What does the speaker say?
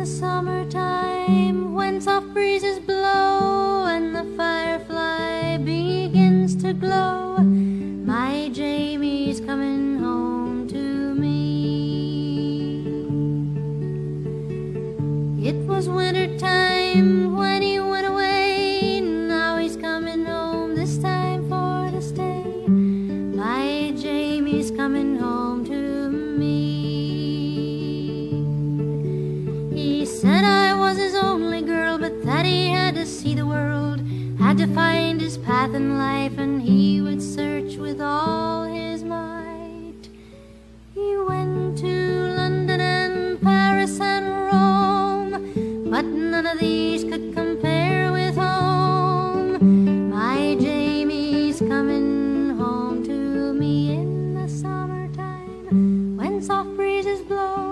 the summertime, when soft breezes blow and the firefly begins to glow, my Jamie's coming home to me. It was winter time when he went away, now he's coming home, this time for to stay. My Jamie's coming home to me. He said I was his only girl, but that he had to see the world, had to find his path in life, and he would search with all his might. He went to London and Paris and Rome, but none of these could compare with home. My Jamie's coming home to me in the summertime, when soft breezes blow